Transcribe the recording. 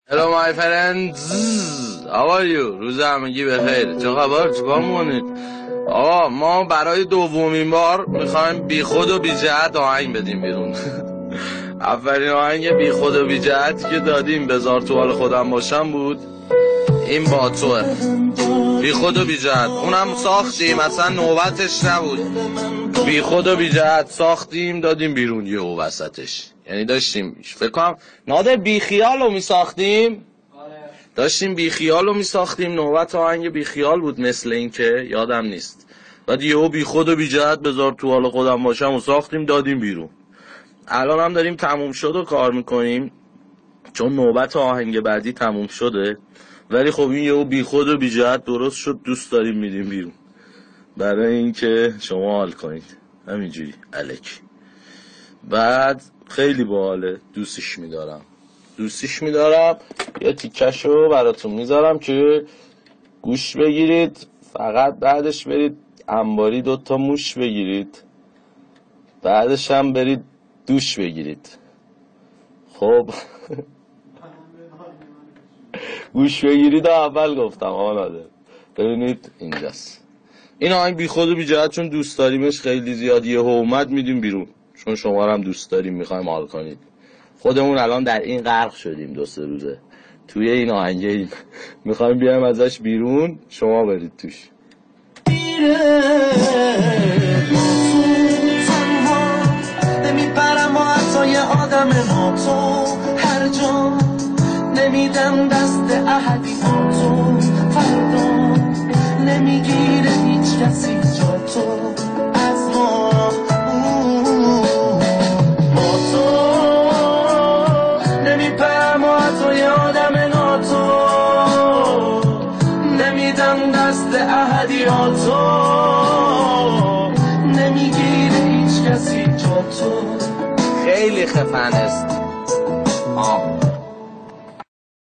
Hello my friends, how are you? روز همگی بخیر. چه خبر؟ چیکار می‌کنید؟ آقا ما برای دومین بار میخوایم بی خود و بی جهت آهنگ بدیم بیرون. اولین آهنگ بی خود و بی جهت که دادیم بذار تو حال خودم باشم بود. این با توه. بی خود و بی جهت اونم ساختیم، اصلا نوبتش نبود. بی خود و بی جهت ساختیم دادیم بیرون یهو وسطش. یعنی داشتیم فکر کنم نادر بی خیال رو میساختیم، داشتیم بی خیال رو میساختیم، نوبت آهنگ بی خیال بود مثل این که یادم نیست. بعد یهو بی خود و بی جهت بذار تو حال خودم باشم و ساختیم دادیم بیرون. الان هم داریم تموم شد و کار میکنیم چون نوبت آهنگ بعدی تموم شده، ولی خب این یهو بی خود و بی جهت درست شد، دوست داریم میدیم بیرون برای اینکه شما حال کنید همینجوری الکی. بعد خیلی باحاله، دوستش میدارم. یه تیکشو براتون میذارم که گوش بگیرید، فقط بعدش برید انباری 2 موش بگیرید، بعدش هم برید دوش بگیرید. خب گوش بگیرید اول گفتم آناده. ببینید اینجاست این آهنگ بی خود و بی جهت، چون دوست داریمش خیلی زیادیه اومد میدیم بیرون، چون شما رو هم دوست داریم میخوایم حال کنید. خودمون الان در این غرق شدیم 2-3 روزه توی این آهنگه، میخوایم بیایم ازش بیرون، شما برید توش. نمیبرم و حتی یه آدم ناتو هر جا، نمیدم دست احدی با تو فردا، نمیگیره هیچ کسی جا تو از ما تو، نمیبرم و حتی یه آدم ناتو، نمیدم دست احدی با تو، نمیگیره هیچ کسی جا تو. خیلی خفن است.